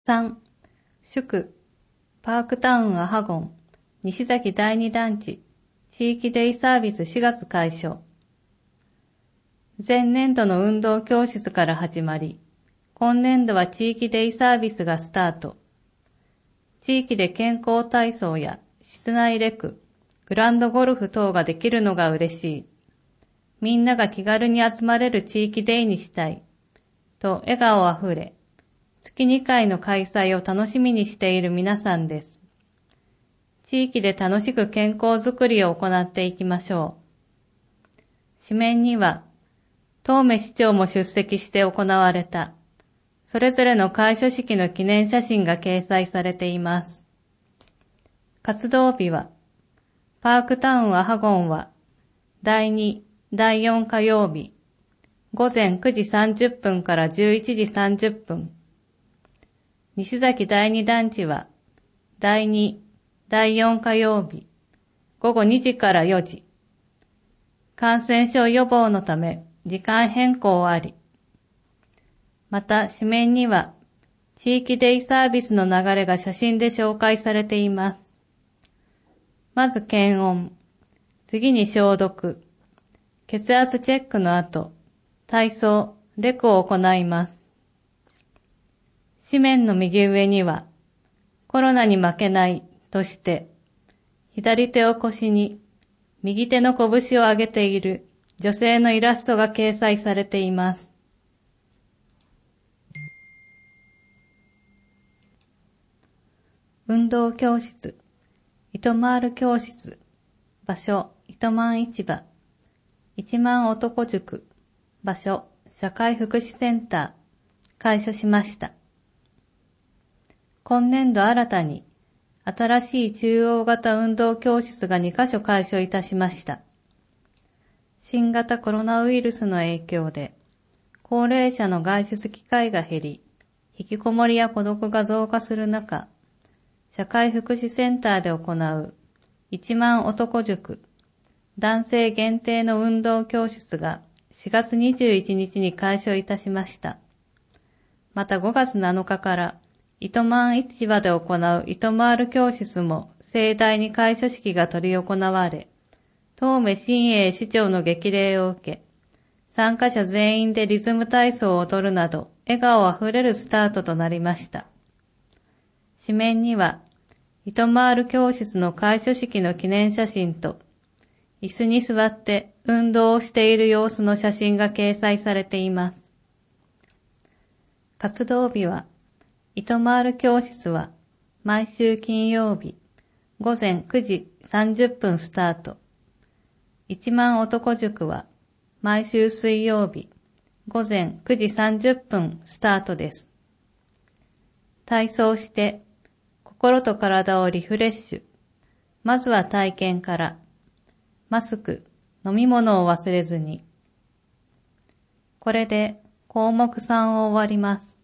3、祝、パークタウンアハゴン、西崎第二団地、地域デイサービス4月開所。前年度の運動教室から始まり、今年度は地域デイサービスがスタート。地域で健康体操や室内レク、グランドゴルフ等ができるのが嬉しい。みんなが気軽に集まれる地域デイにしたい。と笑顔あふれ、月2回の開催を楽しみにしている皆さんです。地域で楽しく健康づくりを行っていきましょう。紙面には、東目市長も出席して行われた、それぞれの開所式の記念写真が掲載されています。活動日は、パークタウンアハゴンは、第2、第4火曜日、午前9時30分から11時30分。西崎第二団地は、第2、第4火曜日、午後2時から4時。感染症予防のため、時間変更あり。また、紙面には、地域デイサービスの流れが写真で紹介されています。まず検温、次に消毒、血圧チェックの後、体操、レクを行います。紙面の右上には、コロナに負けないとして、左手を腰に、右手の拳を上げている女性のイラストが掲載されています。運動教室、糸満教室、場所、糸満市場、一万男塾、場所、社会福祉センター、開所しました。今年度新たに、新しい中央型運動教室が2カ所開所いたしました。新型コロナウイルスの影響で、高齢者の外出機会が減り、引きこもりや孤独が増加する中、社会福祉センターで行う一万男塾、男性限定の運動教室が4月21日に開所いたしました。また5月7日から糸満市場で行う糸満教室も盛大に開所式が執り行われ、東目新栄市長の激励を受け、参加者全員でリズム体操を踊るなど、笑顔あふれるスタートとなりました。紙面には、糸満教室の開所式の記念写真と、椅子に座って運動をしている様子の写真が掲載されています。活動日は、糸満教室は毎週金曜日午前9時30分スタート。一万男塾は毎週水曜日午前9時30分スタートです。体操して心と体をリフレッシュ。まずは体験から。マスク、飲み物を忘れずに。これで項目3を終わります。